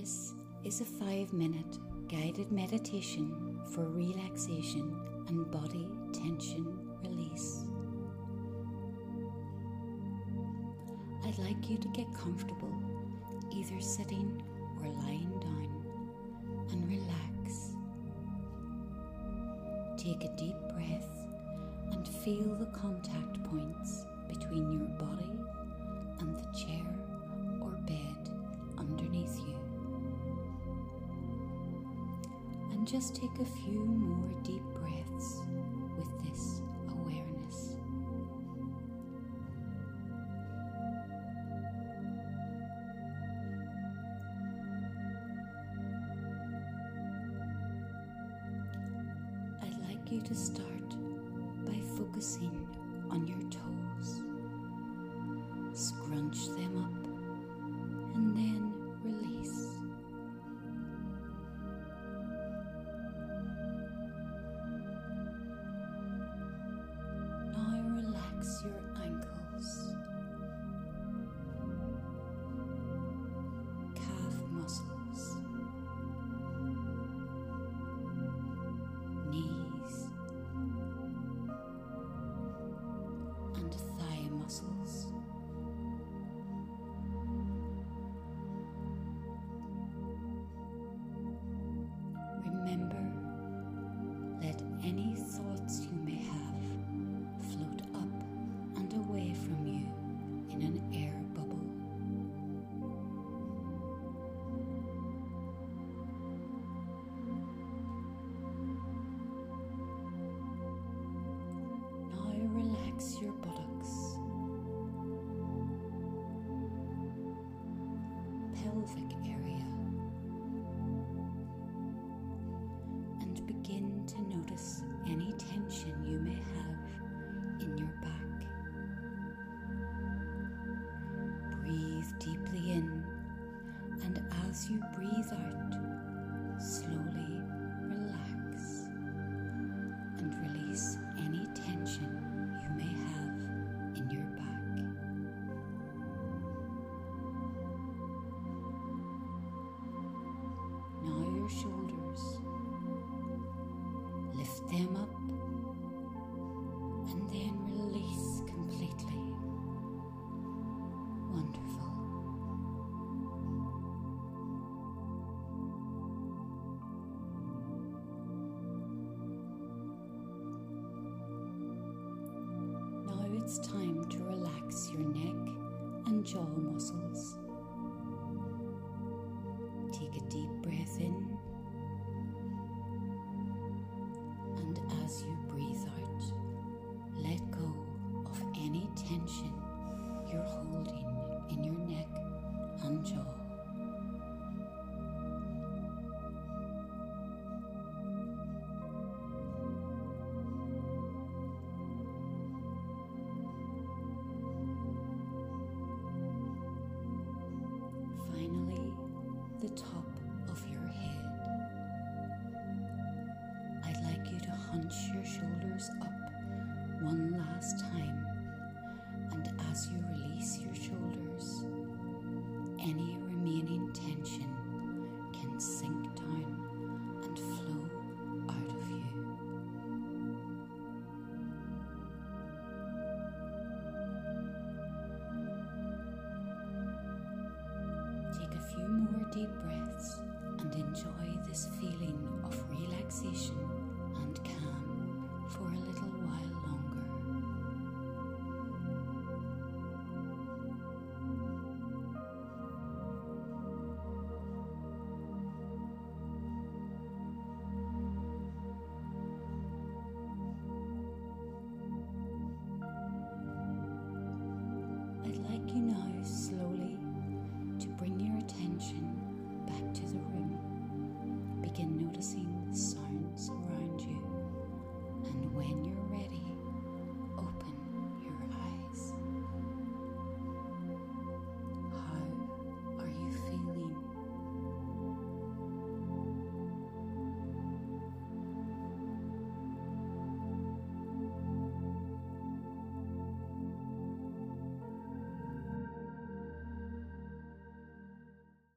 This is a 5-minute guided meditation for relaxation and body tension release. I'd like you to get comfortable, either sitting or lying down, and relax. Take a deep breath and feel the contact points between your body and the chair or bed underneath you. And just take a few more deep breaths with this awareness. I'd like you to start by focusing on your toes. Scrunch them up and then release. Now relax your ankles, calf muscles, knees, and thigh muscles. Remember, let any thoughts you may have float up and away from you in an air bubble. Now relax your buttocks, pelvic area, and begin to notice any tension you may have in your back. Breathe deeply in, and as you breathe out, slowly relax and release any tension you may have in your back. Now your shoulders. Lift them up and then release completely. Wonderful. Now it's time to relax your neck and jaw muscles. Take a deep breath in. And as you breathe out, let go of any tension you're holding in your neck and jaw. Finally, the top of your head. I'd like you to hunch your shoulders up one last time, and as you release your shoulders, any remaining tension can sink down and flow out of you. Take a few more deep breaths and enjoy this feeling of relaxation and calm for a little